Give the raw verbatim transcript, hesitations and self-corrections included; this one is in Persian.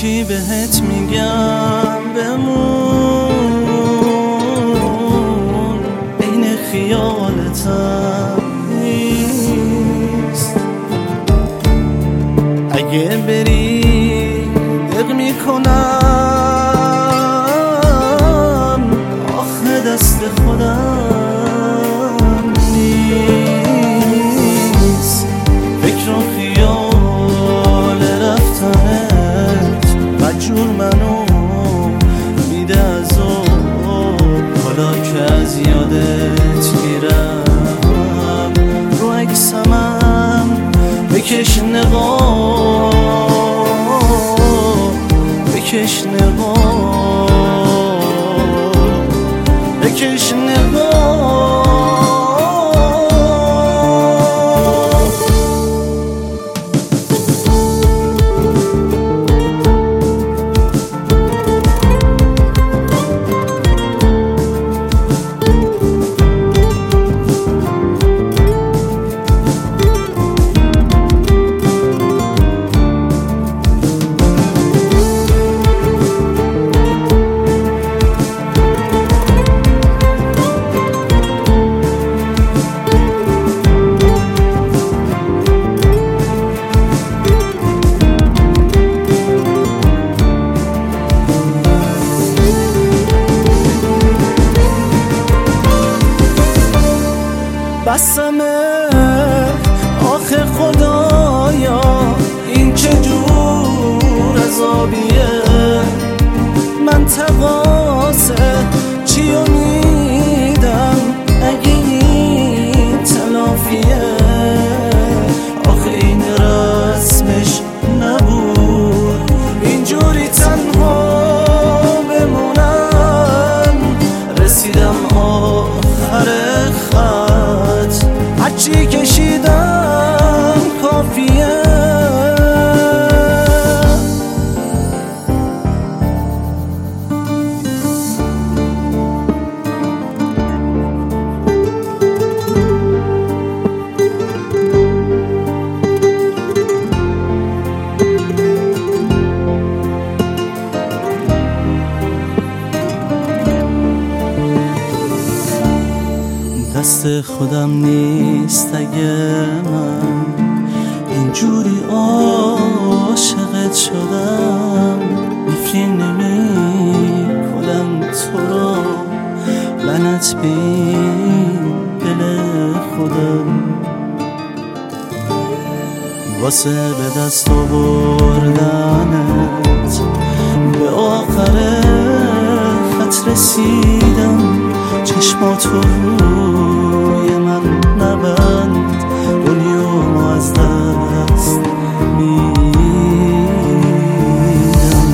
چی بهت میگم بمون، این خیالتم نیست. اگه بری دق میکنم، آخه دست خودم نیست. فکر و خیال رفتنت مجبور منو میده از اون، حالا که از یادت میرم رو عکسمم بکش نقاب، بکش نقاب، بکش نقاب. بسمه آخه خدایا، این چه جور عذابیه؟ من تقاصه چی امیدم اگه این تلافیه؟ آخه این رسمش نبود اینجوری تنها بمونم. رسیدم آخر خط، هرچی کشیدم کافیه. دست خودم نیست اگه من اینجوری عاشقت شدم. نفرین نمی کنم تو رو، لعنت به این دل خودم. واسه به دست آوردنت به آخر خط رسیدم. چشماتو روی من نبند، دنیامو از دست میدم.